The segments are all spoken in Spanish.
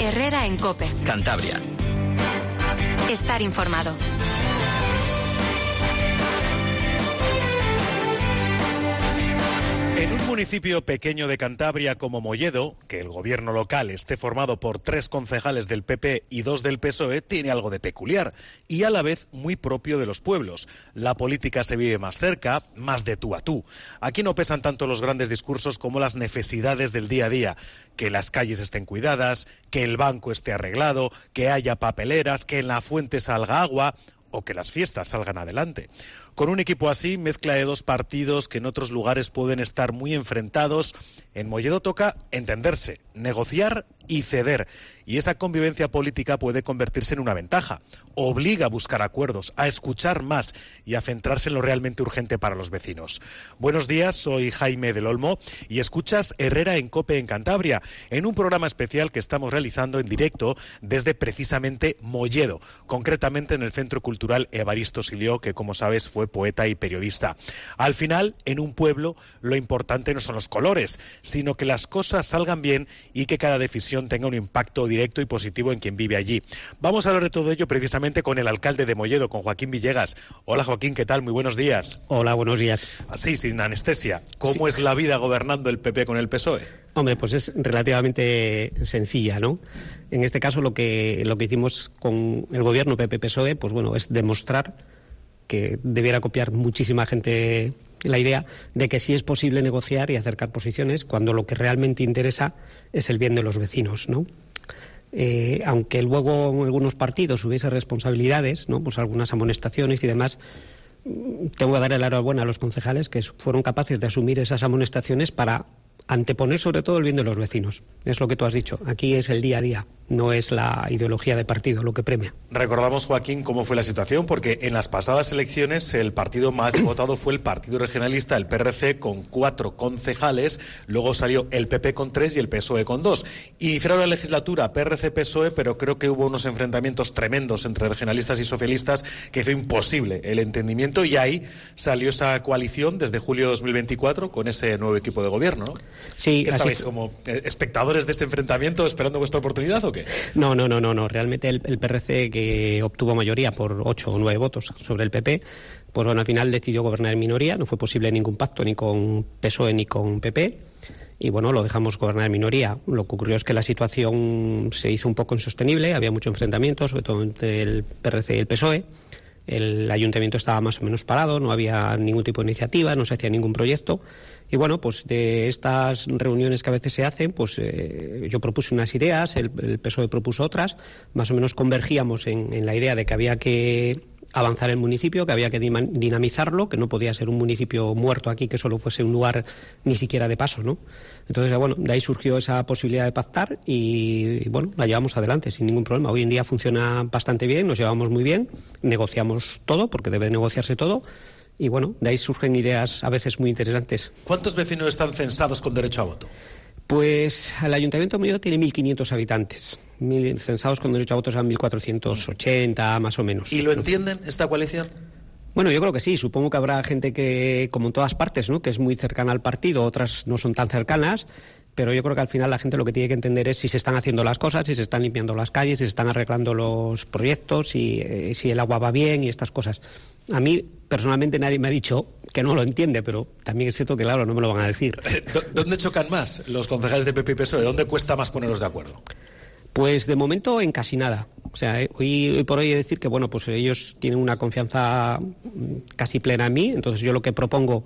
Herrera en COPE. Cantabria. Estar informado. En un municipio pequeño de Cantabria como Molledo, que el gobierno local esté formado por 3 concejales del PP y 2 del PSOE, tiene algo de peculiar y a la vez muy propio de los pueblos. La política se vive más cerca, más de tú a tú. Aquí no pesan tanto los grandes discursos como las necesidades del día a día. Que las calles estén cuidadas, que el banco esté arreglado, que haya papeleras, que en la fuente salga agua o que las fiestas salgan adelante. Con un equipo así, mezcla de 2 partidos que en otros lugares pueden estar muy enfrentados, en Molledo toca entenderse, negociar y ceder. Y esa convivencia política puede convertirse en una ventaja. Obliga a buscar acuerdos, a escuchar más y a centrarse en lo realmente urgente para los vecinos. Buenos días, soy Jaime del Olmo y escuchas Herrera en COPE en Cantabria, en un programa especial que estamos realizando en directo desde precisamente Molledo, concretamente en el Centro Cultural Evaristo Silió, que como sabes fue poeta y periodista. Al final, en un pueblo, lo importante no son los colores, sino que las cosas salgan bien y que cada decisión tenga un impacto directo y positivo en quien vive allí. Vamos a hablar de todo ello precisamente con el alcalde de Molledo, con Joaquín Villegas. Hola Joaquín, ¿qué tal? Muy buenos días. Hola, buenos días. Así, sin anestesia. ¿Cómo es la vida gobernando el PP con el PSOE? Hombre, pues es relativamente sencilla, ¿no? En este caso lo que hicimos con el gobierno PP-PSOE, pues bueno, es demostrar que debiera copiar muchísima gente la idea de que sí es posible negociar y acercar posiciones cuando lo que realmente interesa es el bien de los vecinos, ¿no? Aunque luego en algunos partidos hubiese responsabilidades, ¿no? Pues algunas amonestaciones y demás, tengo que dar el enhorabuena a los concejales que fueron capaces de asumir esas amonestaciones para anteponer sobre todo el bien de los vecinos. Es lo que tú has dicho. Aquí es el día a día, no es la ideología de partido lo que premia. Recordamos, Joaquín, cómo fue la situación, porque en las pasadas elecciones el partido más votado fue el Partido Regionalista, el PRC, con 4 concejales, luego salió el PP con 3 y el PSOE con 2. Iniciaron la legislatura PRC-PSOE, pero creo que hubo unos enfrentamientos tremendos entre regionalistas y socialistas que hizo imposible el entendimiento y ahí salió esa coalición desde julio de 2024 con ese nuevo equipo de gobierno, ¿no? Sí, ¿Qué estabais como espectadores de ese enfrentamiento esperando vuestra oportunidad o qué? No. Realmente el PRC, que obtuvo mayoría por 8 o 9 votos sobre el PP, pues bueno, al final decidió gobernar en minoría. No fue posible ningún pacto ni con PSOE ni con PP. Y bueno, lo dejamos gobernar en minoría. Lo que ocurrió es que la situación se hizo un poco insostenible. Había mucho enfrentamiento, sobre todo entre el PRC y el PSOE. El ayuntamiento estaba más o menos parado, no había ningún tipo de iniciativa, no se hacía ningún proyecto. Y bueno, pues de estas reuniones que a veces se hacen, pues yo propuse unas ideas, el PSOE propuso otras, más o menos convergíamos en la idea de que había que avanzar el municipio, que había que dinamizarlo, que no podía ser un municipio muerto aquí, que solo fuese un lugar ni siquiera de paso, ¿no? Entonces, bueno, de ahí surgió esa posibilidad de pactar y bueno, la llevamos adelante sin ningún problema. Hoy en día funciona bastante bien, nos llevamos muy bien, negociamos todo, porque debe negociarse todo, y bueno, de ahí surgen ideas a veces muy interesantes. ¿Cuántos vecinos están censados con derecho a voto? Pues el Ayuntamiento de Molledo tiene 1.500 habitantes. Censados con derecho a voto son 1.480, más o menos. ¿Y lo entienden esta coalición? Bueno, yo creo que sí. Supongo que habrá gente que, como en todas partes, ¿no?, que es muy cercana al partido, otras no son tan cercanas, pero yo creo que al final la gente lo que tiene que entender es si se están haciendo las cosas, si se están limpiando las calles, si se están arreglando los proyectos, si el agua va bien y estas cosas. A mí, personalmente, nadie me ha dicho que no lo entiende, pero también es cierto que, claro, no me lo van a decir. ¿Dónde chocan más los concejales de PP y PSOE? ¿Dónde cuesta más ponerlos de acuerdo? Pues de momento en casi nada. O sea, hoy por hoy he de decir que bueno, pues ellos tienen una confianza casi plena en mí, entonces yo lo que propongo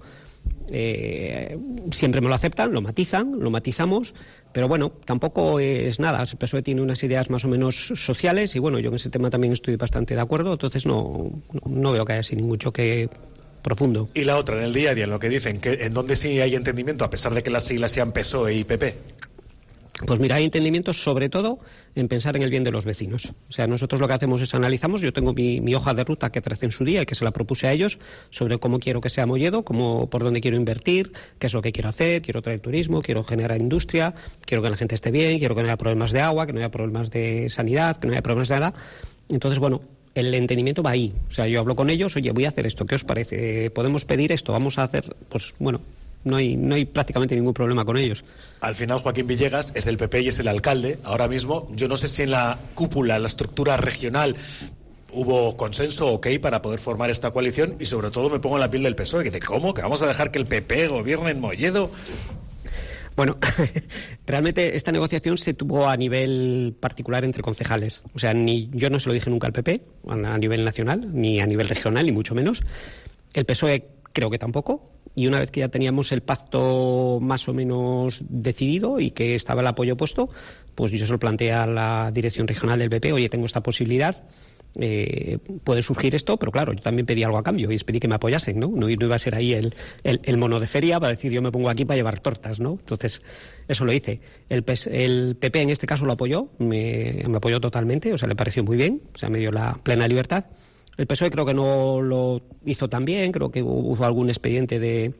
siempre me lo aceptan, lo matizamos, pero bueno, tampoco es nada. El PSOE tiene unas ideas más o menos sociales y bueno, yo en ese tema también estoy bastante de acuerdo, entonces no veo que haya así ningún choque profundo. Y la otra, en el día a día, en lo que dicen, que en donde sí hay entendimiento, a pesar de que las siglas sean PSOE y PP. Pues mira, hay entendimiento sobre todo en pensar en el bien de los vecinos. O sea, nosotros lo que hacemos es analizamos, yo tengo mi hoja de ruta que tracé en su día y que se la propuse a ellos sobre cómo quiero que sea Molledo, por dónde quiero invertir, qué es lo que quiero hacer, quiero traer turismo, quiero generar industria, quiero que la gente esté bien, quiero que no haya problemas de agua, que no haya problemas de sanidad, que no haya problemas de nada. Entonces, bueno, el entendimiento va ahí. O sea, yo hablo con ellos, oye, voy a hacer esto, ¿qué os parece? ¿Podemos pedir esto? Vamos a hacer, pues bueno, No hay prácticamente ningún problema con ellos. Al final Joaquín Villegas es del PP y es el alcalde. Ahora mismo, yo no sé si en la cúpula, en la estructura regional, hubo consenso, ok, para poder formar esta coalición, y sobre todo me pongo en la piel del PSOE, que dice, ¿cómo? ¿Que vamos a dejar que el PP gobierne en Molledo? Bueno, realmente esta negociación se tuvo a nivel particular entre concejales. O sea, yo no se lo dije nunca al PP, a nivel nacional, ni a nivel regional, ni mucho menos. El PSOE creo que tampoco. Y una vez que ya teníamos el pacto más o menos decidido y que estaba el apoyo puesto, pues yo se lo planteé a la dirección regional del PP, oye, tengo esta posibilidad, puede surgir esto, pero claro, yo también pedí algo a cambio y les pedí que me apoyasen, ¿no? No iba a ser ahí el mono de feria para decir yo me pongo aquí para llevar tortas, ¿no? Entonces, eso lo hice. El PP en este caso lo apoyó, me apoyó totalmente, o sea, le pareció muy bien, o sea, me dio la plena libertad. El PSOE creo que no lo hizo tan bien, creo que hubo algún expediente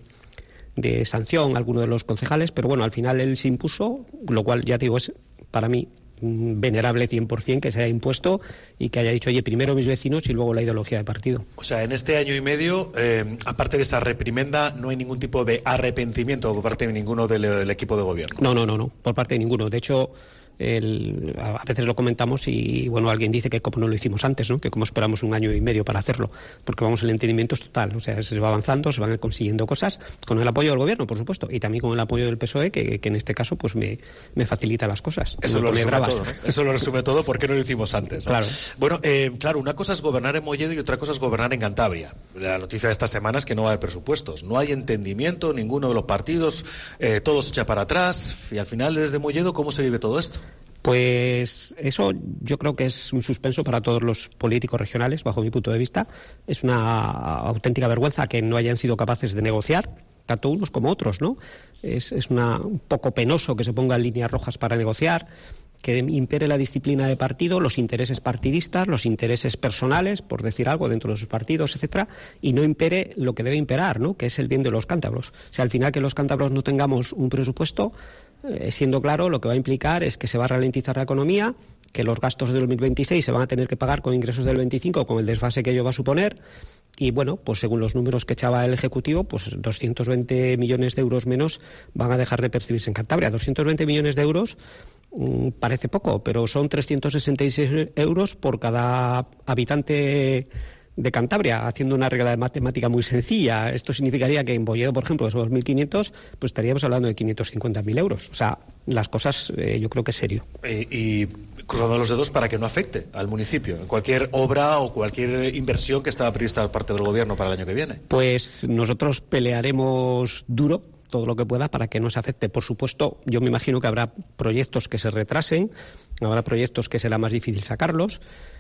de sanción a alguno de los concejales, pero bueno, al final él se impuso, lo cual, ya te digo, es para mí venerable 100% que se haya impuesto y que haya dicho, oye, primero mis vecinos y luego la ideología de partido. O sea, en este año y medio, aparte de esa reprimenda, no hay ningún tipo de arrepentimiento por parte de ninguno del equipo de gobierno. No, por parte de ninguno. De hecho, a veces lo comentamos y bueno, alguien dice que como no lo hicimos antes, ¿no? Que como esperamos un año y medio para hacerlo, porque vamos, el entendimiento es total, o sea, se va avanzando, se van consiguiendo cosas con el apoyo del gobierno, por supuesto, y también con el apoyo del PSOE, que en este caso pues me facilita las cosas. Eso lo resume todo, ¿no? Eso lo resume todo, ¿por qué no lo hicimos antes, ¿no? Claro. Bueno, claro, una cosa es gobernar en Molledo y otra cosa es gobernar en Cantabria. La noticia de esta semana es que no hay presupuestos, no hay entendimiento, ninguno de los partidos, todo se echa para atrás, y al final desde Molledo, ¿cómo se vive todo esto? Pues eso yo creo que es un suspenso para todos los políticos regionales, bajo mi punto de vista. Es una auténtica vergüenza que no hayan sido capaces de negociar, tanto unos como otros, ¿no? Es un poco penoso que se pongan líneas rojas para negociar, que impere la disciplina de partido, los intereses partidistas, los intereses personales, por decir algo, dentro de sus partidos, etcétera, y no impere lo que debe imperar, ¿no? Que es el bien de los cántabros. O sea, al final que los cántabros no tengamos un presupuesto, siendo claro, lo que va a implicar es que se va a ralentizar la economía, que los gastos del 2026 se van a tener que pagar con ingresos del 25, con el desfase que ello va a suponer, y bueno, pues según los números que echaba el Ejecutivo, pues 220 millones de euros menos van a dejar de percibirse en Cantabria. 220 millones de euros parece poco, pero son 366 euros por cada habitante de Cantabria, haciendo una regla de matemática muy sencilla. Esto significaría que en Molledo, por ejemplo, esos 1.500, pues estaríamos hablando de 550.000 euros. O sea, las cosas yo creo que es serio. Y cruzando los dedos para que no afecte al municipio, en cualquier obra o cualquier inversión que estaba prevista por parte del gobierno para el año que viene. Pues nosotros pelearemos duro todo lo que pueda para que no se afecte. Por supuesto, yo me imagino que habrá proyectos que se retrasen, habrá proyectos que será más difícil sacarlos.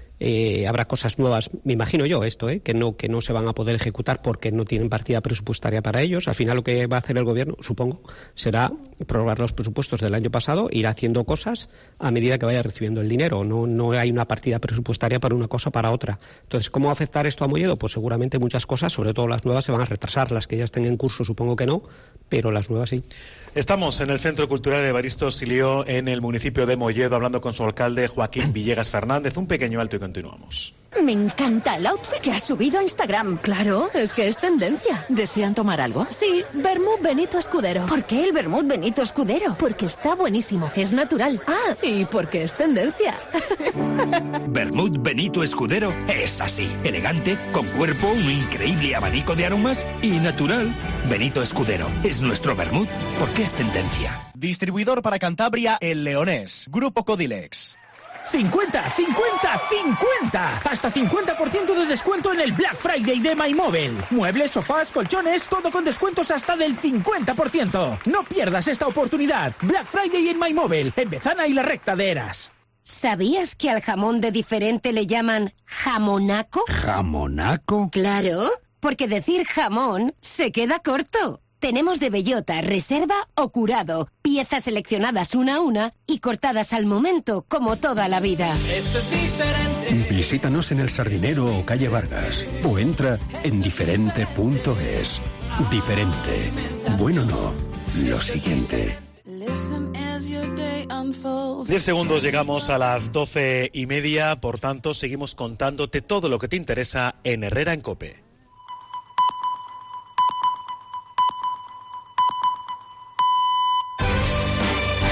Habrá cosas nuevas, me imagino yo esto, que no se van a poder ejecutar porque no tienen partida presupuestaria para ellos. Al final lo que va a hacer el gobierno, supongo, será prorrogar los presupuestos del año pasado, ir haciendo cosas a medida que vaya recibiendo el dinero. No hay una partida presupuestaria para una cosa o para otra. Entonces, ¿cómo va a afectar esto a Molledo? Pues seguramente muchas cosas, sobre todo las nuevas, se van a retrasar. Las que ya estén en curso supongo que no, pero las nuevas sí. Estamos en el Centro Cultural Evaristo Silió, en el municipio de Molledo, hablando con su alcalde Joaquín Villegas Fernández. Un pequeño alto y continuamos. Me encanta el outfit que has subido a Instagram. Claro, es que es tendencia. ¿Desean tomar algo? Sí, vermut Benito Escudero. ¿Por qué el vermut Benito Escudero? Porque está buenísimo, es natural. Ah, y porque es tendencia. Vermut Benito Escudero es así, elegante, con cuerpo, un increíble abanico de aromas y natural. Benito Escudero es nuestro vermut porque es tendencia. Distribuidor para Cantabria, El Leonés. Grupo Codilex. 50, 50, 50. Hasta 50% de descuento en el Black Friday de MyMobile. Muebles, sofás, colchones, todo con descuentos hasta del 50%. No pierdas esta oportunidad. Black Friday en MyMobile, en Bezana y la Recta de Eras. ¿Sabías que al jamón de diferente le llaman jamonaco? ¿Jamonaco? Claro, porque decir jamón se queda corto. Tenemos de bellota, reserva o curado, piezas seleccionadas una a una y cortadas al momento, como toda la vida. Esto es diferente. Visítanos en El Sardinero o calle Vargas, o entra en diferente.es. Diferente. Bueno, no. Lo siguiente. 10 segundos, llegamos a las 12:30, por tanto, seguimos contándote todo lo que te interesa en Herrera en COPE.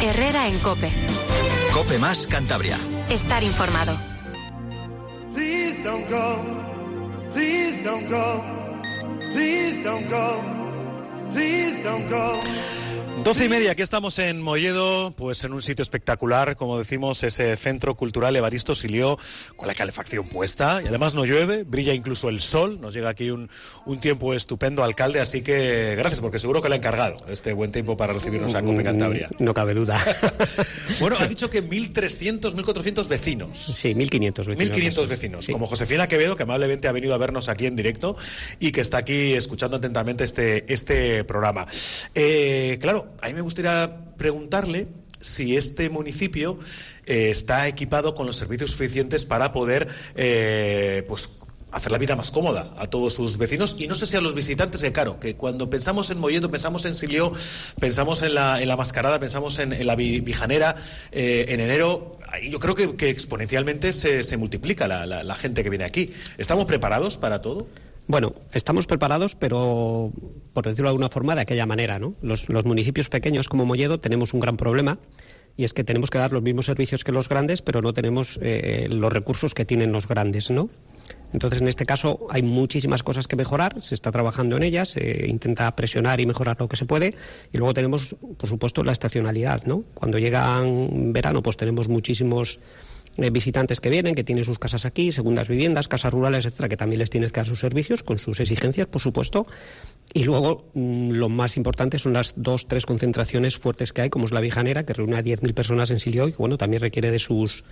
Herrera en COPE. COPE más Cantabria. Estar informado. Please don't go. Please don't go. Please don't go. Please don't go. 12:30, aquí estamos en Molledo, pues en un sitio espectacular, como decimos, ese Centro Cultural Evaristo Silió, con la calefacción puesta, y además no llueve, brilla incluso el sol, nos llega aquí un tiempo estupendo, alcalde, así que gracias, porque seguro que le ha encargado este buen tiempo para recibirnos a COPE Cantabria. No cabe duda. Bueno, ha dicho que 1.300, 1.400 vecinos. Sí, 1.500 vecinos. 1.500 vecinos, sí. Como Josefina Quevedo, que amablemente ha venido a vernos aquí en directo y que está aquí escuchando atentamente este programa. Claro, a mí me gustaría preguntarle si este municipio está equipado con los servicios suficientes para poder pues hacer la vida más cómoda a todos sus vecinos, y no sé si a los visitantes, que claro, que cuando pensamos en Molledo, pensamos en Silió, pensamos en la Mascarada, pensamos en la Vijanera, en enero, yo creo que exponencialmente se multiplica la gente que viene aquí. ¿Estamos preparados para todo? Bueno, estamos preparados, pero por decirlo de alguna forma, de aquella manera, ¿no? Los municipios pequeños como Molledo tenemos un gran problema, y es que tenemos que dar los mismos servicios que los grandes, pero no tenemos los recursos que tienen los grandes, ¿no? Entonces, en este caso, hay muchísimas cosas que mejorar, se está trabajando en ellas, se intenta presionar y mejorar lo que se puede, y luego tenemos, por supuesto, la estacionalidad, ¿no? Cuando llega verano, pues tenemos muchísimos visitantes que vienen, que tienen sus casas aquí, segundas viviendas, casas rurales, etcétera, que también les tienes que dar sus servicios con sus exigencias, por supuesto. Y luego lo más importante son las 2-3 concentraciones fuertes que hay, como es la Vijanera, que reúne a 10.000 personas en Silió, y que, bueno, también requiere de sus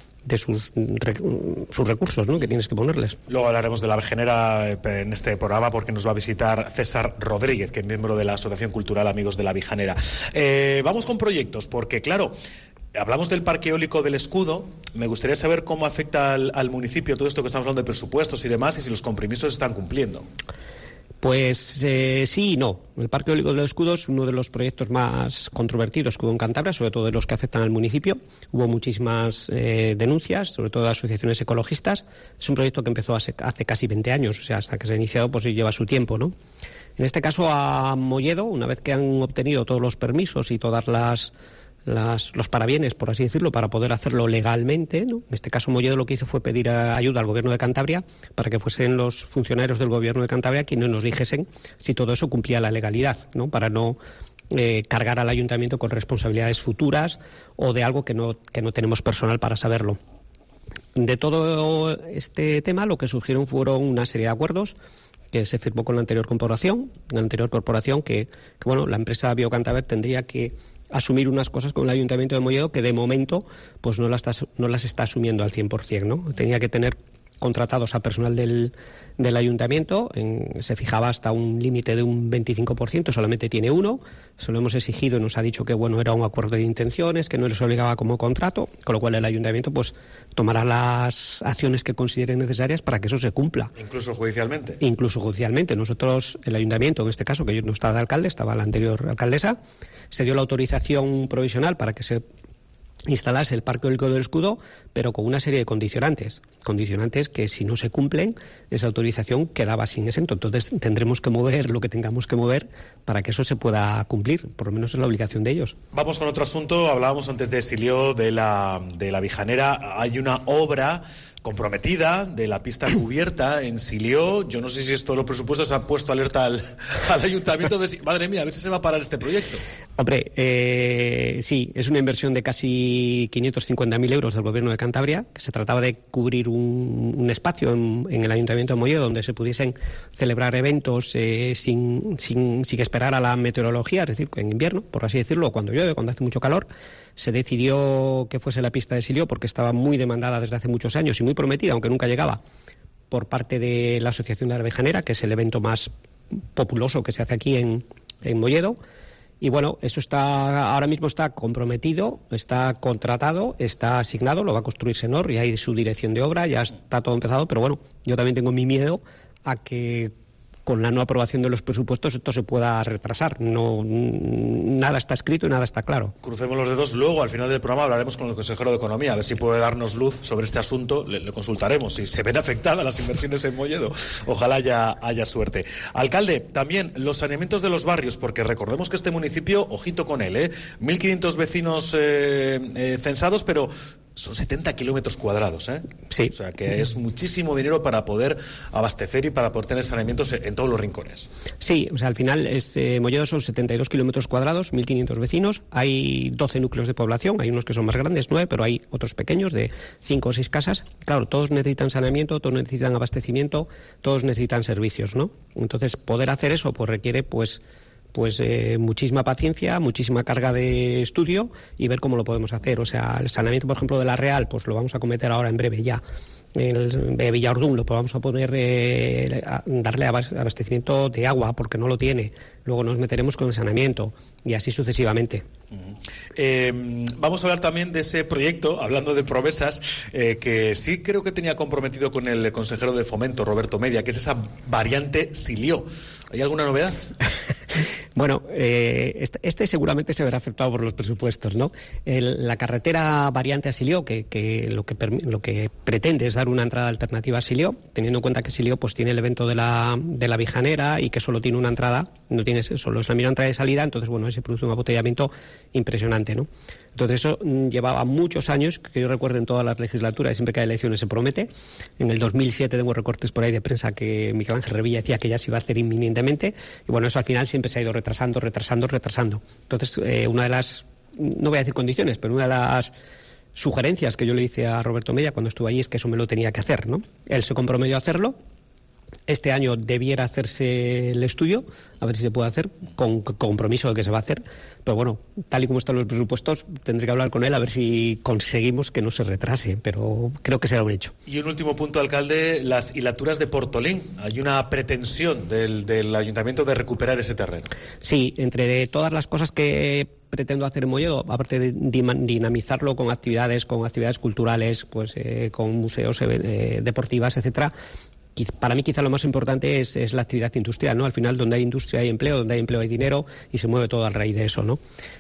recursos, ¿no?, que tienes que ponerles. Luego hablaremos de la Vijanera en este programa, porque nos va a visitar César Rodríguez, que es miembro de la Asociación Cultural Amigos de la Vijanera. Vamos con proyectos, porque claro, hablamos del parque eólico del Escudo. Me gustaría saber cómo afecta al municipio todo esto que estamos hablando de presupuestos y demás, y si los compromisos se están cumpliendo. Pues sí y no. El Parque Eólico del Escudo es uno de los proyectos más controvertidos que hubo en Cantabria, sobre todo de los que afectan al municipio. Hubo muchísimas denuncias, sobre todo de asociaciones ecologistas. Es un proyecto que empezó hace casi 20 años, o sea, hasta que se ha iniciado, pues lleva su tiempo, ¿no? En este caso, a Molledo, una vez que han obtenido todos los permisos y todas los parabienes, por así decirlo, para poder hacerlo legalmente, ¿no? En este caso, Molledo lo que hizo fue pedir ayuda al Gobierno de Cantabria para que fuesen los funcionarios del Gobierno de Cantabria quienes nos dijesen si todo eso cumplía la legalidad, ¿no?, para no cargar al ayuntamiento con responsabilidades futuras o de algo que no tenemos personal para saberlo. De todo este tema, lo que surgieron fueron una serie de acuerdos que se firmó con la anterior corporación, que bueno, la empresa Biocantaber tendría que asumir unas cosas con el Ayuntamiento de Molledo que de momento pues no las está asumiendo al 100%, ¿no? Tenía que tener contratados a personal del Ayuntamiento, se fijaba hasta un límite de un 25%, solamente tiene uno, se lo hemos exigido y nos ha dicho que bueno, era un acuerdo de intenciones, que no les obligaba como contrato, con lo cual el Ayuntamiento pues tomará las acciones que considere necesarias para que eso se cumpla. ¿Incluso judicialmente? Incluso judicialmente. Nosotros, el Ayuntamiento, en este caso, que yo no estaba de alcalde, estaba la anterior alcaldesa, se dio la autorización provisional para que se instalase el Parque Eólico del Escudo, pero con una serie de condicionantes que si no se cumplen, esa autorización quedaba sin exento. Entonces tendremos que mover lo que tengamos que mover para que eso se pueda cumplir, por lo menos es la obligación de ellos. Vamos con otro asunto. Hablábamos antes de Silió, de la Vijanera. Hay una obra comprometida de la pista cubierta en Silió. Yo no sé si esto los presupuestos ha puesto alerta al ayuntamiento de madre mía, a ver si se va a parar este proyecto. Hombre, sí, es una inversión de casi 550.000 euros del Gobierno de Cantabria, que se trataba de cubrir un espacio en el Ayuntamiento de Molledo donde se pudiesen celebrar eventos sin esperar a la meteorología, es decir, en invierno, por así decirlo, cuando llueve, cuando hace mucho calor. Se decidió que fuese la pista de Silió porque estaba muy demandada desde hace muchos años y muy prometida, aunque nunca llegaba, por parte de la Asociación de la Vijanera, que es el evento más populoso que se hace aquí en Molledo. Y bueno, eso ahora mismo está comprometido, está contratado, está asignado, lo va a construir Senor y hay su dirección de obra, ya está todo empezado, pero bueno, yo también tengo mi miedo a que con la no aprobación de los presupuestos esto se pueda retrasar. No, nada está escrito y nada está claro. Crucemos los dedos. Luego, al final del programa, hablaremos con el consejero de Economía, a ver si puede darnos luz sobre este asunto. Le consultaremos si se ven afectadas las inversiones en Molledo. Ojalá haya suerte. Alcalde, también los saneamientos de los barrios, porque recordemos que este municipio, ojito con él, 1.500 vecinos censados, pero son 70 kilómetros cuadrados, Sí. O sea, que es muchísimo dinero para poder abastecer y para poder tener saneamientos en todos los rincones. Sí, o sea, al final Molledo son 72 kilómetros cuadrados, 1.500 vecinos, hay 12 núcleos de población, hay unos que son más grandes, 9, pero hay otros pequeños de 5 o 6 casas. Claro, todos necesitan saneamiento, todos necesitan abastecimiento, todos necesitan servicios, ¿no? Entonces, poder hacer eso pues requiere muchísima paciencia, muchísima carga de estudio y ver cómo lo podemos hacer. O sea, el saneamiento, por ejemplo, de La Real, pues lo vamos a cometer ahora en breve ya. El de Villaordún lo vamos a poner, darle abastecimiento de agua porque no lo tiene. Luego nos meteremos con el saneamiento y así sucesivamente. Vamos a hablar también de ese proyecto, hablando de promesas, que sí creo que tenía comprometido con el consejero de Fomento, Roberto Media, que es esa variante Silió. ¿Hay alguna novedad? Bueno, este seguramente se verá afectado por los presupuestos, ¿no? La carretera variante a Silió, que lo que pretende es dar una entrada alternativa a Silió, teniendo en cuenta que Silió pues tiene el evento de la Vijanera y que solo tiene una entrada, no tiene solo es la misma entrada y salida, entonces bueno, ahí se produce un embotellamiento impresionante, ¿no? Entonces eso llevaba muchos años, que yo recuerdo en todas las legislaturas, siempre que hay elecciones se promete. En el 2007 tengo recortes por ahí de prensa que Miguel Ángel Revilla decía que ya se iba a hacer inminentemente, y bueno, eso al final siempre se ha ido retrasando. Entonces, una de las, no voy a decir condiciones, pero una de las sugerencias que yo le hice a Roberto Media cuando estuve allí es que eso me lo tenía que hacer, ¿no? Él se comprometió a hacerlo. Este año debiera hacerse el estudio, a ver si se puede hacer, con compromiso de que se va a hacer. Pero bueno, tal y como están los presupuestos, tendré que hablar con él a ver si conseguimos que no se retrase, pero creo que será un hecho. Y un último punto, alcalde, las hilaturas de Portolín. Hay una pretensión del ayuntamiento de recuperar ese terreno. Sí, entre todas las cosas que pretendo hacer en Molledo, aparte de dinamizarlo con actividades culturales, pues con museos deportivas, etcétera. Para mí quizá lo más importante es la actividad industrial, ¿no? Al final, donde hay industria hay empleo, donde hay empleo hay dinero y se mueve todo a raíz de eso, ¿no?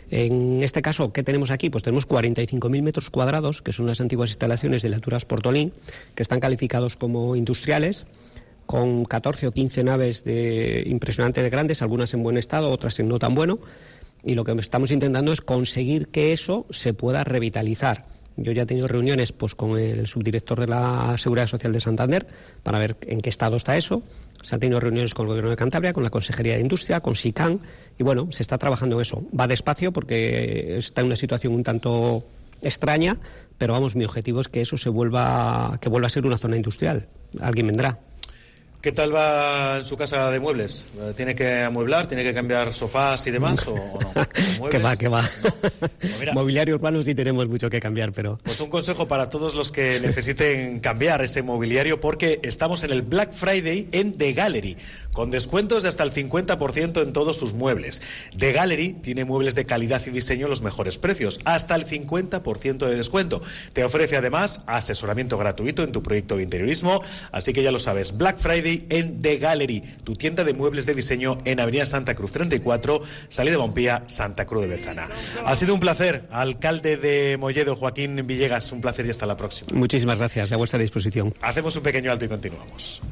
En este caso, ¿qué tenemos aquí? Pues tenemos 45.000 metros cuadrados, que son unas antiguas instalaciones de hilaturas Portolín, que están calificados como industriales, con 14 o 15 naves impresionantemente grandes, algunas en buen estado, otras en no tan bueno, y lo que estamos intentando es conseguir que eso se pueda revitalizar. Yo ya he tenido reuniones pues con el subdirector de la Seguridad Social de Santander para ver en qué estado está eso. Se han tenido reuniones con el Gobierno de Cantabria, con la Consejería de Industria, con SICAN, y bueno, se está trabajando en eso. Va despacio porque está en una situación un tanto extraña, pero vamos, mi objetivo es que eso vuelva a ser una zona industrial. Alguien vendrá. ¿Qué tal va en su casa de muebles? ¿Tiene que amueblar? ¿Tiene que cambiar sofás y demás? ¿O no? ¿Qué va? ¿No? Pues mira, mobiliario urbano sí tenemos mucho que cambiar, pero... Pues un consejo para todos los que necesiten cambiar ese mobiliario, porque estamos en el Black Friday en The Gallery, con descuentos de hasta el 50% en todos sus muebles. The Gallery tiene muebles de calidad y diseño a los mejores precios, hasta el 50% de descuento. Te ofrece además asesoramiento gratuito en tu proyecto de interiorismo, así que ya lo sabes, Black Friday en The Gallery, tu tienda de muebles de diseño en Avenida Santa Cruz 34, salida de Montpía, Santa Cruz de Bezana. Ha sido un placer, alcalde de Molledo, Joaquín Villegas, un placer y hasta la próxima. Muchísimas gracias, a vuestra disposición. Hacemos un pequeño alto y continuamos.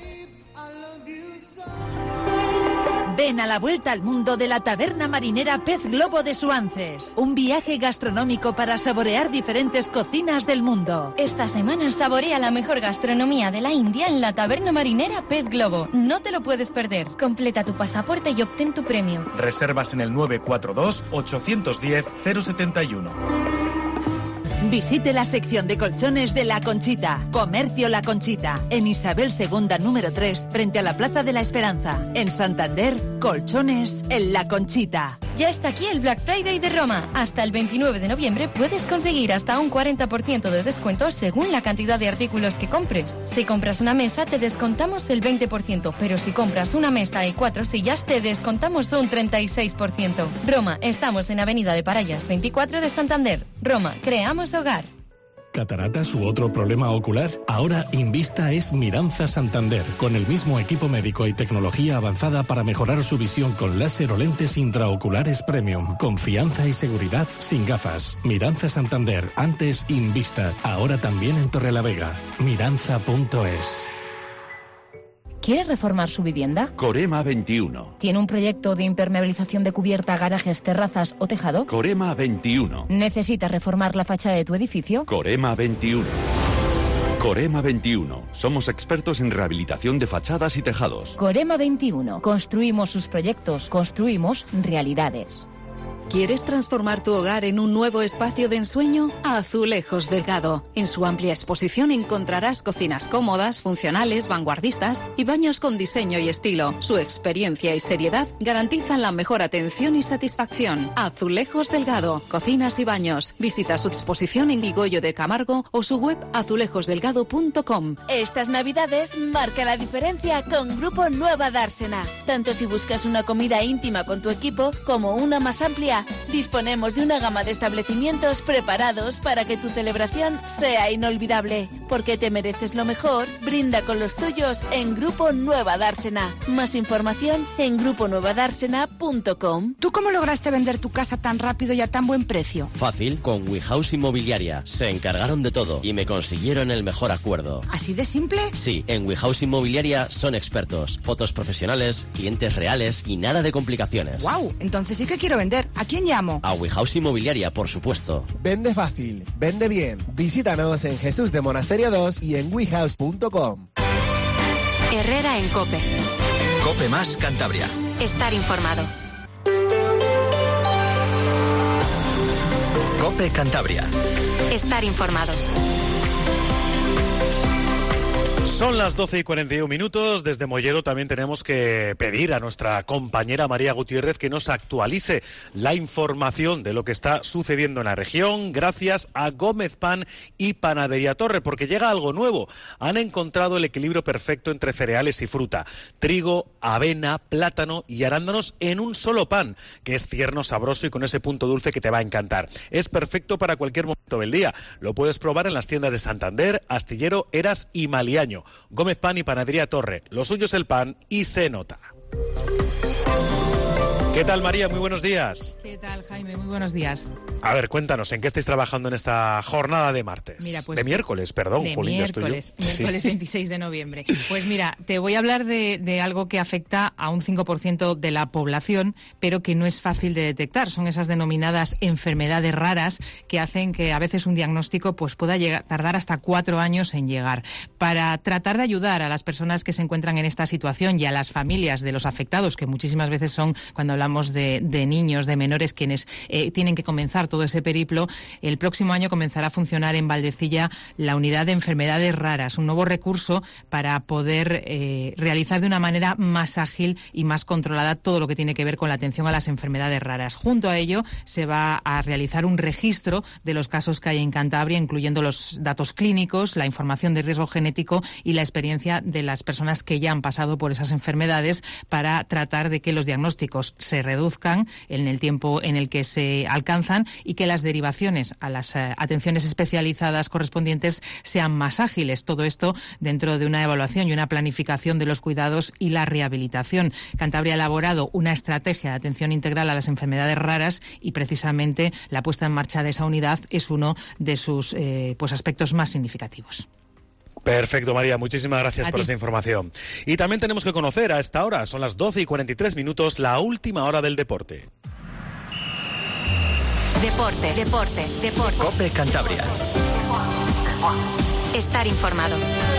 Ven a la vuelta al mundo de la taberna marinera Pez Globo de Suances. Un viaje gastronómico para saborear diferentes cocinas del mundo. Esta semana saborea la mejor gastronomía de la India en la taberna marinera Pez Globo. No te lo puedes perder. Completa tu pasaporte y obtén tu premio. Reservas en el 942-810-071. Visite la sección de colchones de La Conchita. Comercio La Conchita. En Isabel II, número 3, frente a la Plaza de la Esperanza. En Santander, colchones en La Conchita. Ya está aquí el Black Friday de Roma. Hasta el 29 de noviembre puedes conseguir hasta un 40% de descuento según la cantidad de artículos que compres. Si compras una mesa te descontamos el 20%, pero si compras una mesa y 4 sillas te descontamos un 36%. Roma, estamos en Avenida de Parallas 24 de Santander. Roma, creamos hogar. ¿Cataratas u otro problema ocular? Ahora Invista es Miranza Santander, con el mismo equipo médico y tecnología avanzada para mejorar su visión con láser o lentes intraoculares premium. Confianza y seguridad sin gafas. Miranza Santander, antes Invista, ahora también en Torrelavega. Miranza.es. ¿Quiere reformar su vivienda? Corema 21. ¿Tiene un proyecto de impermeabilización de cubierta, garajes, terrazas o tejado? Corema 21. ¿Necesita reformar la fachada de tu edificio? Corema 21. Corema 21. Somos expertos en rehabilitación de fachadas y tejados. Corema 21. Construimos sus proyectos, construimos realidades. ¿Quieres transformar tu hogar en un nuevo espacio de ensueño? Azulejos Delgado. En su amplia exposición encontrarás cocinas cómodas, funcionales, vanguardistas y baños con diseño y estilo. Su experiencia y seriedad garantizan la mejor atención y satisfacción. Azulejos Delgado. Cocinas y baños. Visita su exposición en Vigoyo de Camargo o su web azulejosdelgado.com. Estas Navidades marca la diferencia con Grupo Nueva Dársena. Tanto si buscas una comida íntima con tu equipo como una más amplia, disponemos de una gama de establecimientos preparados para que tu celebración sea inolvidable. Porque te mereces lo mejor, brinda con los tuyos en Grupo Nueva Dársena. Más información en gruponuevadársena.com. ¿Tú cómo lograste vender tu casa tan rápido y a tan buen precio? Fácil, con WeHouse Inmobiliaria. Se encargaron de todo y me consiguieron el mejor acuerdo. ¿Así de simple? Sí, en WeHouse Inmobiliaria son expertos. Fotos profesionales, clientes reales y nada de complicaciones. ¡Wow! Entonces sí que quiero vender. ¿A quién llamo? A WeHouse Inmobiliaria, por supuesto. Vende fácil, vende bien. Visítanos en Jesús de Monasterio 2 y en wehouse.com. Herrera en COPE. COPE más Cantabria. Estar informado. COPE Cantabria. Estar informado. Son las 12:41. Desde Molledo también tenemos que pedir a nuestra compañera María Gutiérrez que nos actualice la información de lo que está sucediendo en la región, gracias a Gómez Pan y Panadería Torre, porque llega algo nuevo. Han encontrado el equilibrio perfecto entre cereales y fruta, trigo, avena, plátano y arándanos en un solo pan, que es tierno, sabroso y con ese punto dulce que te va a encantar. Es perfecto para cualquier momento del día. Lo puedes probar en las tiendas de Santander, Astillero, Eras y Maliaño. Gómez Pan y Panadería Torre. Lo suyo es el pan y se nota. ¿Qué tal, María? Muy buenos días. ¿Qué tal, Jaime? Muy buenos días. A ver, cuéntanos, ¿en qué estáis trabajando en esta jornada de martes? Mira, pues, de miércoles, perdón. De Jolín, miércoles, miércoles sí. 26 de noviembre. Pues mira, te voy a hablar de algo que afecta a un 5% de la población, pero que no es fácil de detectar. Son esas denominadas enfermedades raras que hacen que a veces un diagnóstico pues pueda tardar hasta 4 años en llegar. Para tratar de ayudar a las personas que se encuentran en esta situación y a las familias de los afectados, que muchísimas veces son, cuando hablamos de niños, de menores, quienes tienen que comenzar todo ese periplo, el próximo año comenzará a funcionar en Valdecilla la unidad de enfermedades raras, un nuevo recurso para poder realizar de una manera más ágil y más controlada todo lo que tiene que ver con la atención a las enfermedades raras. Junto a ello se va a realizar un registro de los casos que hay en Cantabria, incluyendo los datos clínicos, la información de riesgo genético y la experiencia de las personas que ya han pasado por esas enfermedades, para tratar de que los diagnósticos se reduzcan en el tiempo en el que se alcanzan y que las derivaciones a las atenciones especializadas correspondientes sean más ágiles. Todo esto dentro de una evaluación y una planificación de los cuidados y la rehabilitación. Cantabria ha elaborado una estrategia de atención integral a las enfermedades raras y precisamente la puesta en marcha de esa unidad es uno de sus aspectos más significativos. Perfecto, María, muchísimas gracias por esa información. Y también tenemos que conocer a esta hora, son las 12:43, la última hora del deporte. Deportes. COPE Cantabria. Estar informado.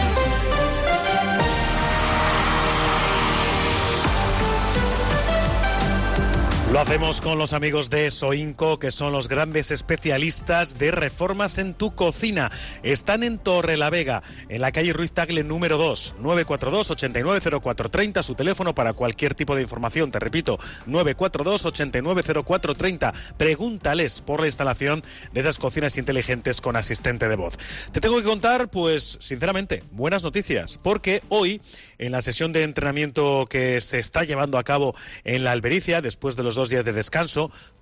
Lo hacemos con los amigos de Soinco, que son los grandes especialistas de reformas en tu cocina. Están en Torrelavega, en la calle Ruiz Tagle número 2, 942-890430, su teléfono para cualquier tipo de información. Te repito, 942-890430. Pregúntales por la instalación de esas cocinas inteligentes con asistente de voz. Te tengo que contar, pues, sinceramente, buenas noticias, porque hoy, en la sesión de entrenamiento que se está llevando a cabo en la Albericia, después de los 2 días de descanso,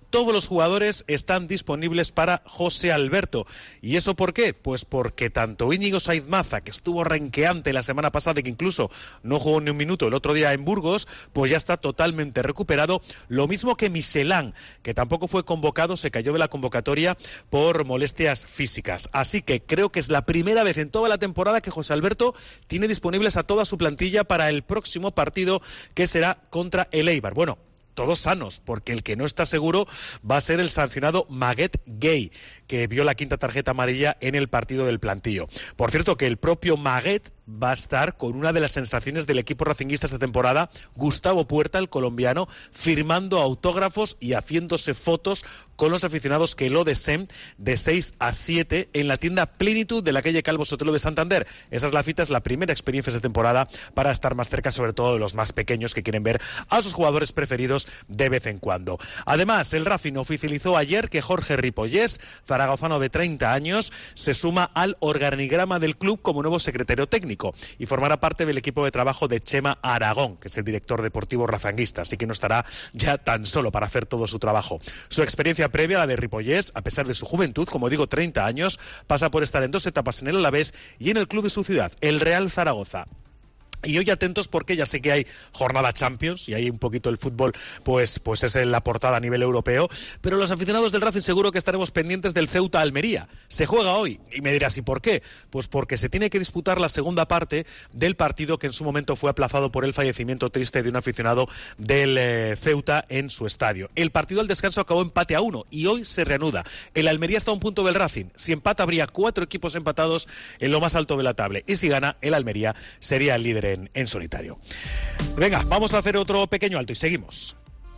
Todos los jugadores están disponibles para José Alberto. ¿Y eso por qué? Pues porque tanto Íñigo Saiz Maza, que estuvo renqueante la semana pasada y que incluso no jugó ni un minuto el otro día en Burgos, pues ya está totalmente recuperado. Lo mismo que Michelán, que tampoco fue convocado, se cayó de la convocatoria por molestias físicas. Así que creo que es la primera vez en toda la temporada que José Alberto tiene disponibles a toda su plantilla para el próximo partido, que será contra el Eibar. Bueno, todos sanos, porque el que no está seguro va a ser el sancionado Maguette Gay, que vio la quinta tarjeta amarilla en el partido del Plantillo. Por cierto, que el propio Maguette va a estar con una de las sensaciones del equipo racinguista esta temporada, Gustavo Puerta, el colombiano, firmando autógrafos y haciéndose fotos con los aficionados que lo deseen de 6 a 7 en la tienda Plenitud de la calle Calvo Sotelo de Santander. Esa es la cita, es la primera experiencia de temporada para estar más cerca, sobre todo de los más pequeños que quieren ver a sus jugadores preferidos de vez en cuando. Además, el Racing oficializó ayer que Jorge Ripollés, zaragozano de 30 años, se suma al organigrama del club como nuevo secretario técnico y formará parte del equipo de trabajo de Chema Aragón, que es el director deportivo razanguista, así que no estará ya tan solo para hacer todo su trabajo. Su experiencia previa, la de Ripollés, a pesar de su juventud, como digo, 30 años, pasa por estar en 2 etapas en el Alavés y en el club de su ciudad, el Real Zaragoza. Y hoy atentos porque ya sé que hay jornada Champions y ahí un poquito el fútbol pues es en la portada a nivel europeo, pero los aficionados del Racing seguro que estaremos pendientes del Ceuta Almería. Se juega hoy y me dirás ¿y por qué? Pues porque se tiene que disputar la segunda parte del partido que en su momento fue aplazado por el fallecimiento triste de un aficionado del Ceuta en su estadio. El partido al descanso acabó empate a 1 y hoy se reanuda. El Almería está a un punto del Racing. Si empata habría 4 equipos empatados en lo más alto de la tabla y si gana el Almería sería el líder en solitario. Venga, vamos a hacer otro pequeño alto y seguimos.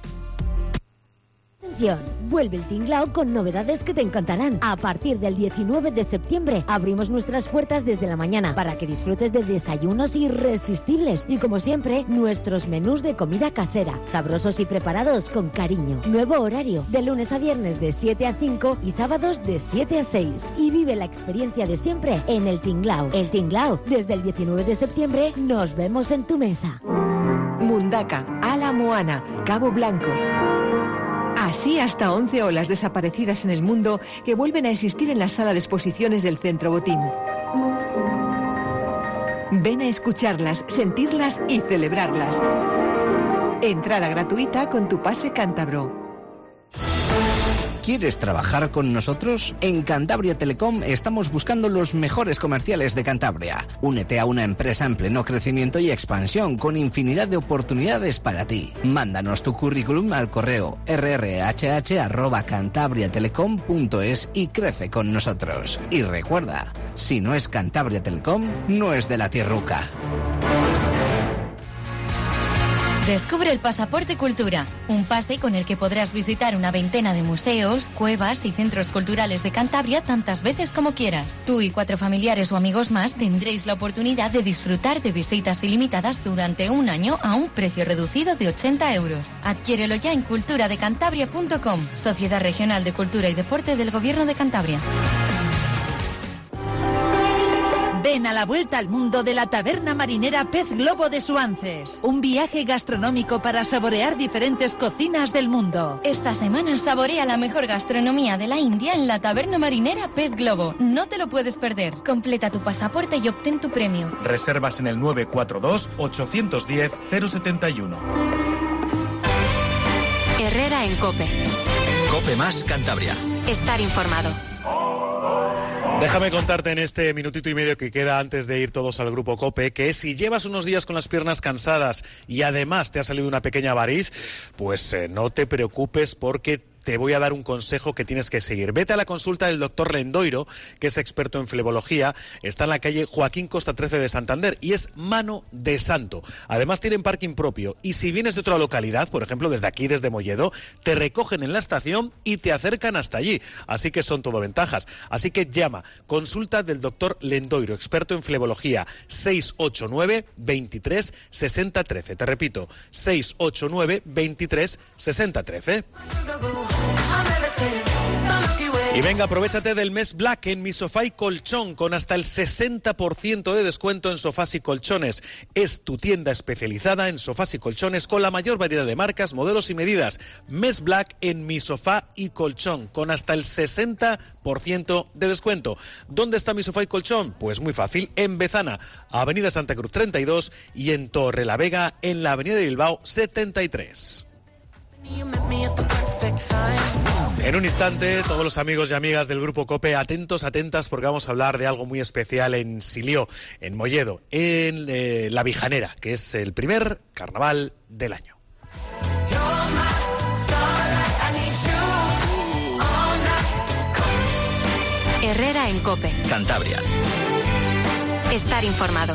Atención, vuelve el Tinglao con novedades que te encantarán. A partir del 19 de septiembre abrimos nuestras puertas desde la mañana para que disfrutes de desayunos irresistibles y, como siempre, nuestros menús de comida casera, sabrosos y preparados con cariño. Nuevo horario, de lunes a viernes de 7 a 5 y sábados de 7 a 6. Y vive la experiencia de siempre en el Tinglao. El Tinglao, desde el 19 de septiembre, nos vemos en tu mesa. Mundaca, Ala Moana, Cabo Blanco. Así hasta 11 olas desaparecidas en el mundo que vuelven a existir en la sala de exposiciones del Centro Botín. Ven a escucharlas, sentirlas y celebrarlas. Entrada gratuita con tu pase cántabro. ¿Quieres trabajar con nosotros? En Cantabria Telecom estamos buscando los mejores comerciales de Cantabria. Únete a una empresa en pleno crecimiento y expansión con infinidad de oportunidades para ti. Mándanos tu currículum al correo rrhh@cantabriatelecom.es y crece con nosotros. Y recuerda, si no es Cantabria Telecom, no es de la tierruca. Descubre el Pasaporte Cultura, un pase con el que podrás visitar una veintena de museos, cuevas y centros culturales de Cantabria tantas veces como quieras. Tú y 4 familiares o amigos más tendréis la oportunidad de disfrutar de visitas ilimitadas durante un año a un precio reducido de 80 euros. Adquiérelo ya en culturadecantabria.com, Sociedad Regional de Cultura y Deporte del Gobierno de Cantabria. Ven a la vuelta al mundo de la taberna marinera Pez Globo de Suances. Un viaje gastronómico para saborear diferentes cocinas del mundo. Esta semana saborea la mejor gastronomía de la India en la taberna marinera Pez Globo. No te lo puedes perder. Completa tu pasaporte y obtén tu premio. Reservas en el 942-810-071. Herrera en COPE. COPE más Cantabria. Estar informado. Déjame contarte en este minutito y medio que queda antes de ir todos al grupo COPE que si llevas unos días con las piernas cansadas y además te ha salido una pequeña variz, pues no te preocupes porque te voy a dar un consejo que tienes que seguir. Vete a la consulta del doctor Lendoiro, que es experto en flebología. Está en la calle Joaquín Costa 13 de Santander y es mano de santo. Además tienen parking propio y si vienes de otra localidad, por ejemplo desde aquí, desde Molledo, te recogen en la estación y te acercan hasta allí. Así que son todo ventajas. Así que llama. Consulta del doctor Lendoiro, experto en flebología, 689 23 60 13. Te repito, 689 23 60 13. Y venga, aprovéchate del mes Black en Mi Sofá y Colchón, con hasta el 60% de descuento en sofás y colchones. Es tu tienda especializada en sofás y colchones con la mayor variedad de marcas, modelos y medidas. Mes Black en Mi Sofá y Colchón, con hasta el 60% de descuento. ¿Dónde está Mi Sofá y Colchón? Pues muy fácil, en Bezana, Avenida Santa Cruz 32, y en Torrelavega, en la Avenida de Bilbao 73. En un instante, todos los amigos y amigas del Grupo COPE, atentos, atentas, porque vamos a hablar de algo muy especial en Silió, en Molledo, en La Vijanera, que es el primer carnaval del año. Herrera en COPE. Cantabria. Estar informado.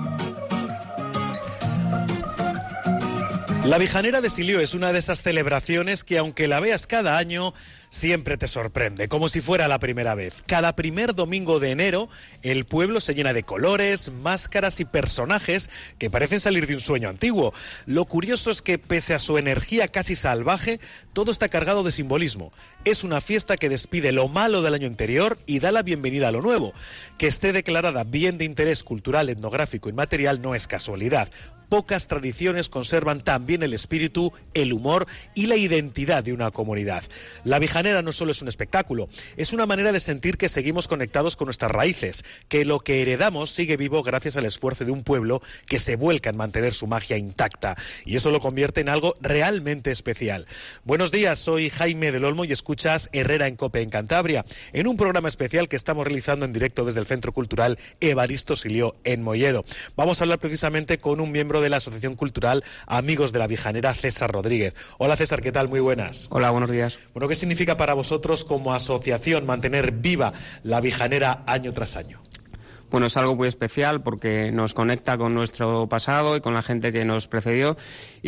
La Vijanera de Silió es una de esas celebraciones que, aunque la veas cada año, siempre te sorprende, como si fuera la primera vez. Cada primer domingo de enero, el pueblo se llena de colores, máscaras y personajes que parecen salir de un sueño antiguo. Lo curioso es que, pese a su energía casi salvaje, todo está cargado de simbolismo. Es una fiesta que despide lo malo del año anterior y da la bienvenida a lo nuevo. Que esté declarada bien de interés cultural, etnográfico y material no es casualidad. Pocas tradiciones conservan tan bien el espíritu, el humor y la identidad de una comunidad. La Vijanera no solo es un espectáculo, es una manera de sentir que seguimos conectados con nuestras raíces, que lo que heredamos sigue vivo gracias al esfuerzo de un pueblo que se vuelca en mantener su magia intacta, y eso lo convierte en algo realmente especial. Buenos días, soy Jaime del Olmo y escuchas Herrera en COPE en Cantabria, en un programa especial que estamos realizando en directo desde el Centro Cultural Evaristo Silió en Molledo. Vamos a hablar precisamente con un miembro de la Asociación Cultural Amigos de la Vijanera, César Rodríguez. Hola César, ¿qué tal? Muy buenas. Hola, buenos días. Bueno, ¿qué significa para vosotros como asociación mantener viva la Vijanera año tras año? Bueno, es algo muy especial porque nos conecta con nuestro pasado y con la gente que nos precedió,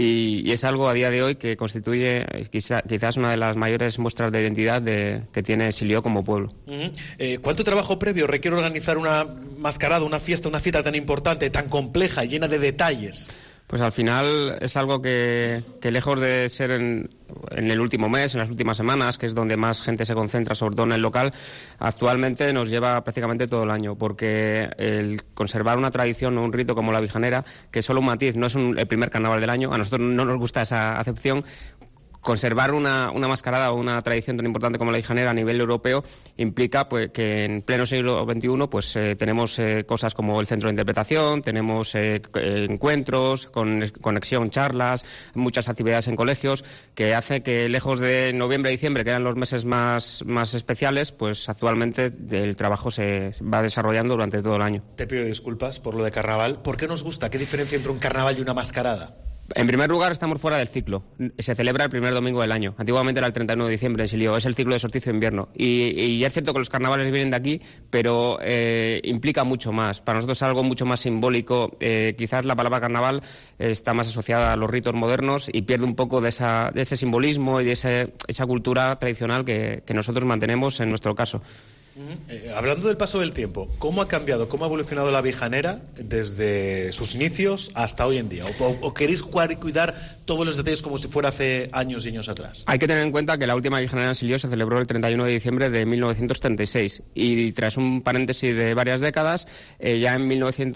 y es algo a día de hoy que constituye quizás una de las mayores muestras de identidad que tiene Silió como pueblo. ¿Cuánto trabajo previo requiere organizar una mascarada, una fiesta tan importante, tan compleja, llena de detalles? Pues al final es algo que lejos de ser en el último mes, en las últimas semanas, que es donde más gente se concentra, sobre todo en el local, actualmente nos lleva prácticamente todo el año, porque el conservar una tradición o un rito como la Vijanera, que es solo un matiz, no es el primer carnaval del año, a nosotros no nos gusta esa acepción. Conservar una mascarada o una tradición tan importante como la Vijanera a nivel europeo implica pues que en pleno siglo XXI pues tenemos cosas como el centro de interpretación, tenemos encuentros, conexión, charlas, muchas actividades en colegios, que hace que lejos de noviembre y diciembre, que eran los meses más especiales, pues actualmente el trabajo se va desarrollando durante todo el año. Te pido disculpas por lo de carnaval. ¿Por qué nos gusta? ¿Qué diferencia entre un carnaval y una mascarada? En primer lugar, estamos fuera del ciclo. Se celebra el primer domingo del año. Antiguamente era el 31 de diciembre en Silió. Es el ciclo de solsticio de invierno. Y es cierto que los carnavales vienen de aquí, pero implica mucho más. Para nosotros es algo mucho más simbólico. Quizás la palabra carnaval está más asociada a los ritos modernos y pierde un poco de ese simbolismo y de esa cultura tradicional que nosotros mantenemos en nuestro caso. Hablando del paso del tiempo, ¿cómo ha cambiado, cómo ha evolucionado la Vijanera desde sus inicios hasta hoy en día? ¿O queréis cuidar todos los detalles como si fuera hace años y años atrás? Hay que tener en cuenta que la última Vijanera en Silió se celebró el 31 de diciembre de 1936 y tras un paréntesis de varias décadas, ya en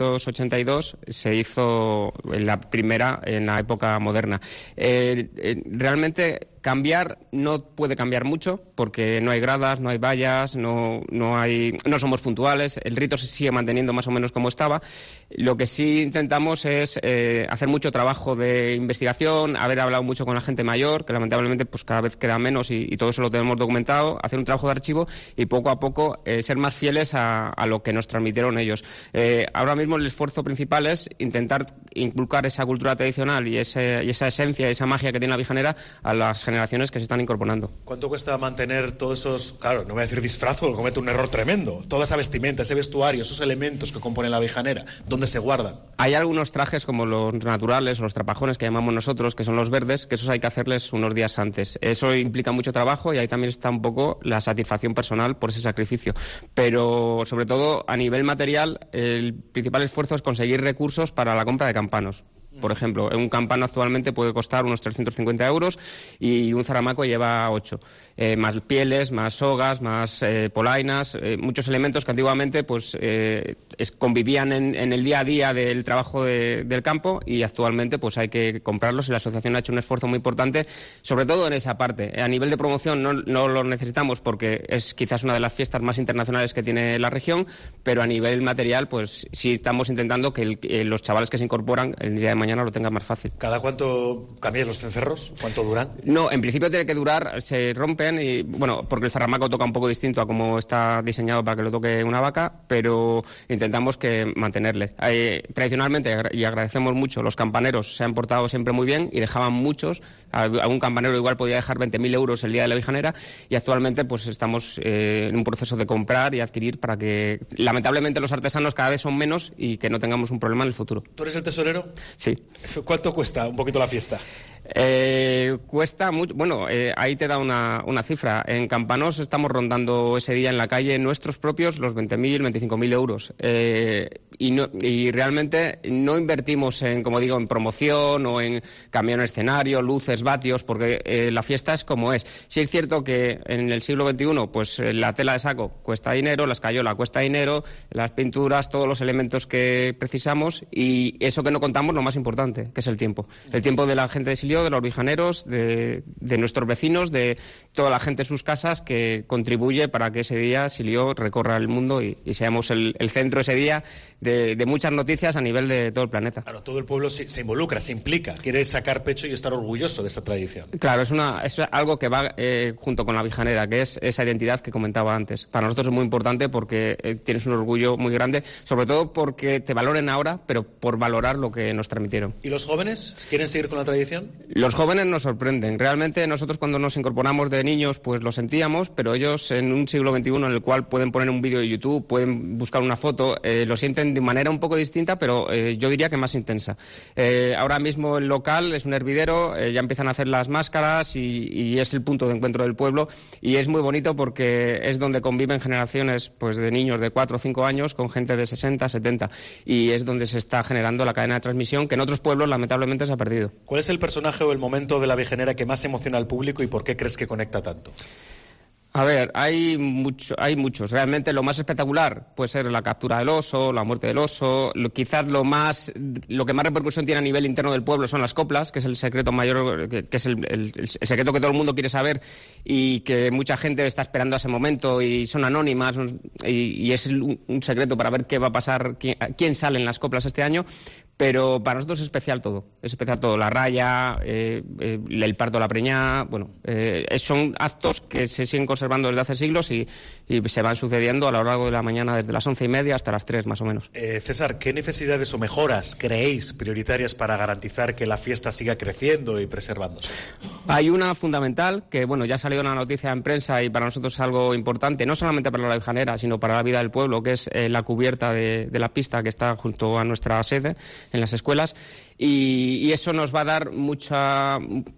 1982 se hizo la primera en la época moderna. Realmente cambiar no puede cambiar mucho porque no hay gradas, no hay vallas, no somos puntuales, el rito se sigue manteniendo más o menos como estaba. Lo que sí intentamos es hacer mucho trabajo de investigación, haber hablado mucho con la gente mayor, que lamentablemente pues cada vez queda menos y todo eso lo tenemos documentado, hacer un trabajo de archivo y poco a poco ser más fieles a lo que nos transmitieron ellos. Ahora mismo el esfuerzo principal es intentar inculcar esa cultura tradicional y esa esencia, esa magia que tiene la Vijanera a las generaciones que se están incorporando. ¿Cuánto cuesta mantener todos esos, claro, no voy a decir disfraz porque cometo un error tremendo, toda esa vestimenta, ese vestuario, esos elementos que componen la Vijanera, ¿dónde se guardan? Hay algunos trajes como los naturales o los trapajones que llamamos nosotros, que son los verdes, que esos hay que hacerles unos días antes. Eso implica mucho trabajo y ahí también está un poco la satisfacción personal por ese sacrificio. Pero sobre todo a nivel material, el principal esfuerzo es conseguir recursos para la compra de campanos. Por ejemplo, un campano actualmente puede costar unos 350 euros y un zaramaco lleva 8. Más pieles, más sogas, más polainas, muchos elementos que antiguamente pues convivían en el día a día del trabajo del campo, y actualmente pues hay que comprarlos, y la asociación ha hecho un esfuerzo muy importante, sobre todo en esa parte. A nivel de promoción no lo necesitamos porque es quizás una de las fiestas más internacionales que tiene la región, pero a nivel material pues sí estamos intentando que los chavales que se incorporan el día de mañana lo tengan más fácil. ¿Cada cuánto cambiáis los cencerros? ¿Cuánto duran? No, en principio tiene que durar, se rompen y bueno, porque el zaramaco toca un poco distinto a como está diseñado para que lo toque una vaca, pero intentamos que mantenerle. Tradicionalmente, y agradecemos mucho, los campaneros se han portado siempre muy bien y dejaban muchos. Algún campanero igual podía dejar 20.000 euros el día de la Vijanera, y actualmente pues estamos en un proceso de comprar y adquirir para que lamentablemente los artesanos cada vez son menos y que no tengamos un problema en el futuro. ¿Tú eres el tesorero? Sí. ¿Cuánto cuesta un poquito la fiesta? Cuesta mucho. Bueno, ahí te da una cifra. En Campanos estamos rondando ese día en la calle nuestros propios los 20.000, 25.000 euros. Y realmente no invertimos en promoción o en camión escenario, luces, vatios, porque la fiesta es como es. Sí es cierto que en el siglo XXI pues la tela de saco cuesta dinero, la escayola cuesta dinero, las pinturas, todos los elementos que precisamos, y eso que no contamos, lo más importante, que es el tiempo. El tiempo de la gente de Silió, de los vijaneros, de nuestros vecinos, de toda la gente en sus casas, que contribuye para que ese día Silió recorra el mundo y seamos el centro ese día de muchas noticias a nivel de todo el planeta. Claro, todo el pueblo se involucra, se implica, quiere sacar pecho y estar orgulloso de esa tradición. Claro, es algo que va junto con la Vijanera, que es esa identidad que comentaba antes. Para nosotros es muy importante porque tienes un orgullo muy grande, sobre todo porque te valoren ahora, pero por valorar lo que nos transmitieron. ¿Y los jóvenes quieren seguir con la tradición? Los jóvenes nos sorprenden. Realmente nosotros cuando nos incorporamos de niños pues lo sentíamos, pero ellos en un siglo XXI en el cual pueden poner un vídeo de YouTube, pueden buscar una foto, lo sienten de manera un poco distinta, pero yo diría que más intensa. Ahora mismo el local es un hervidero, ya empiezan a hacer las máscaras y es el punto de encuentro del pueblo, y es muy bonito porque es donde conviven generaciones pues de niños de 4 o 5 años con gente de 60, 70, y es donde se está generando la cadena de transmisión que en otros pueblos lamentablemente se ha perdido. ¿Cuál es el personaje o el momento de la Vijanera que más emociona al público y por qué crees que conecta tanto? A ver, hay muchos. Realmente lo más espectacular puede ser la captura del oso, la muerte del oso. Quizás lo que más repercusión tiene a nivel interno del pueblo son las coplas, que es el secreto mayor, que es el secreto que todo el mundo quiere saber y que mucha gente está esperando a ese momento, y son anónimas, y es un secreto para ver qué va a pasar, quién sale en las coplas este año. Pero para nosotros es especial todo, la raya, el parto de la preñada, son actos que se siguen conservando desde hace siglos y se van sucediendo a lo largo de la mañana desde las 11:30 hasta las 3 más o menos. César, ¿qué necesidades o mejoras creéis prioritarias para garantizar que la fiesta siga creciendo y preservándose? Hay una fundamental que ya salió una noticia en prensa y para nosotros es algo importante, no solamente para la Vijanera, sino para la vida del pueblo, que es la cubierta de la pista que está junto a nuestra sede en las escuelas, y eso nos va a dar mucha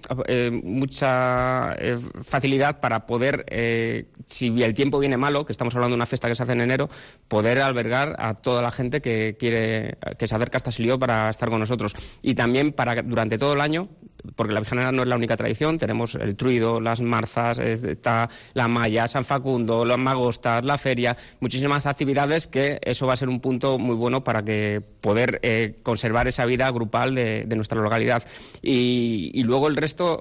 facilidad para poder, si el tiempo viene malo, que estamos hablando de una fiesta que se hace en enero, poder albergar a toda la gente que se acerca hasta Silió para estar con nosotros, y también para durante todo el año, porque la Vijanera no es la única tradición, tenemos el truido, las marzas, está la malla, San Facundo, las magostas, la feria, muchísimas actividades, que eso va a ser un punto muy bueno para que poder conservar esa vida grupal de nuestra localidad. Y luego el resto,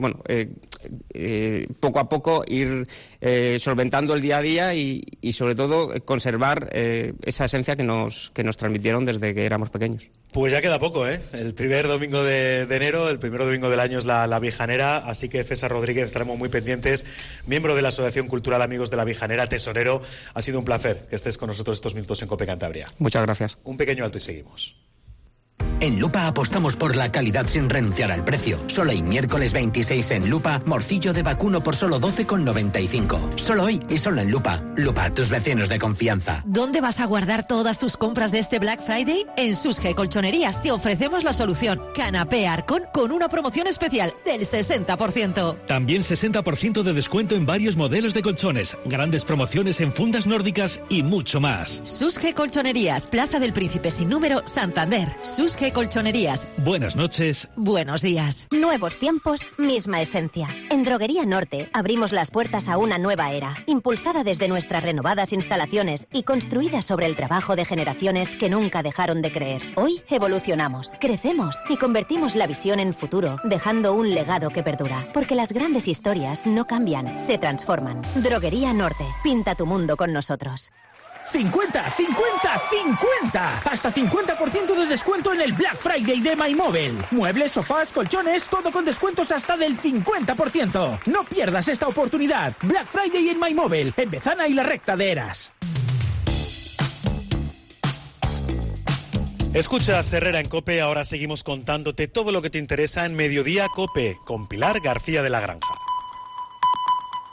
poco a poco ir solventando el día a día y sobre todo conservar esa esencia que nos transmitieron desde que éramos pequeños. Pues ya queda poco, ¿eh? El primer domingo de enero, el primer domingo del año es la Vijanera, así que César Rodríguez, estaremos muy pendientes, miembro de la Asociación Cultural Amigos de la Vijanera, tesorero. Ha sido un placer que estés con nosotros estos minutos en COPE Cantabria. Muchas gracias. Un pequeño alto y seguimos. En Lupa apostamos por la calidad sin renunciar al precio. Solo hoy, miércoles 26 en Lupa, morcillo de vacuno por solo 12,95. Solo hoy y solo en Lupa. Lupa, tus vecinos de confianza. ¿Dónde vas a guardar todas tus compras de este Black Friday? En Susge Colchonerías te ofrecemos la solución. Canapé Arcon con una promoción especial del 60%. También 60% de descuento en varios modelos de colchones, grandes promociones en fundas nórdicas y mucho más. Susge Colchonerías, Plaza del Príncipe sin número, Santander. Susge Cope Colchonerías. Buenas noches. Buenos días. Nuevos tiempos, misma esencia. En Droguería Norte abrimos las puertas a una nueva era, impulsada desde nuestras renovadas instalaciones y construida sobre el trabajo de generaciones que nunca dejaron de creer. Hoy evolucionamos, crecemos y convertimos la visión en futuro, dejando un legado que perdura. Porque las grandes historias no cambian, se transforman. Droguería Norte. Pinta tu mundo con nosotros. 50, 50, 50. Hasta 50% de descuento en el Black Friday de MyMobile. Muebles, sofás, colchones, todo con descuentos hasta del 50%. No pierdas esta oportunidad. Black Friday en MyMobile, en Bezana y la Recta de Eras. Escuchas Herrera en COPE, ahora seguimos contándote todo lo que te interesa en Mediodía COPE, con Pilar García de la Granja.